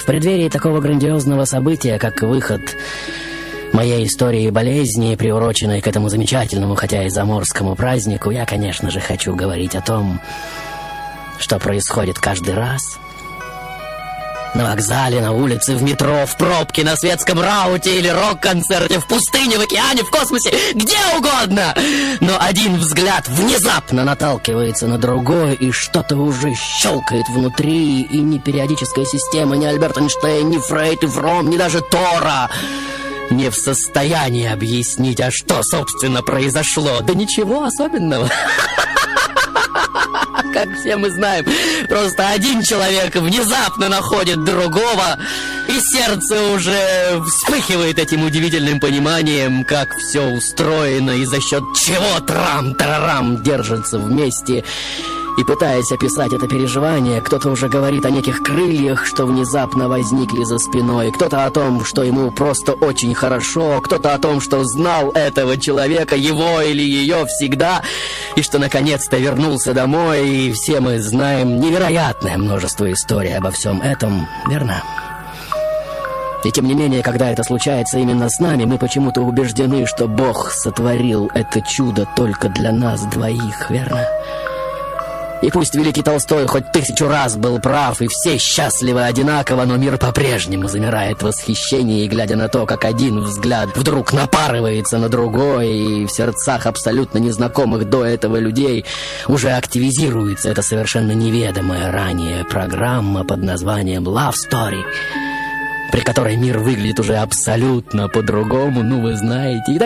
В преддверии такого грандиозного события, как выход моей истории болезни, приуроченной к этому замечательному, хотя и заморскому празднику, я, конечно же, хочу говорить о том, что происходит каждый раз. На вокзале, на улице, в метро, в пробке, на светском рауте или рок-концерте, в пустыне, в океане, в космосе, где угодно. Но один взгляд внезапно наталкивается на другой, и что-то уже щелкает внутри, и ни периодическая система, ни Альберт Эйнштейн, ни Фрейд и Фром, ни даже Тора не в состоянии объяснить, а что, собственно, произошло. Да ничего особенного. Как все мы знаем, просто один человек внезапно находит другого, и сердце уже вспыхивает этим удивительным пониманием, как все устроено и за счет чего трам-тарарам держится вместе. И пытаясь описать это переживание, кто-то уже говорит о неких крыльях, что внезапно возникли за спиной, кто-то о том, что ему просто очень хорошо, кто-то о том, что знал этого человека, его или ее всегда, и что наконец-то вернулся домой, и все мы знаем невероятное множество историй обо всем этом, верно? И тем не менее, когда это случается именно с нами, мы почему-то убеждены, что Бог сотворил это чудо только для нас двоих, верно? И пусть великий Толстой хоть 1000 раз был прав, и все счастливы одинаково, но мир по-прежнему замирает в восхищении, глядя на то, как один взгляд вдруг напарывается на другой, и в сердцах абсолютно незнакомых до этого людей уже активизируется эта совершенно неведомая ранее программа под названием Love Story, при которой мир выглядит уже абсолютно по-другому, ну вы знаете.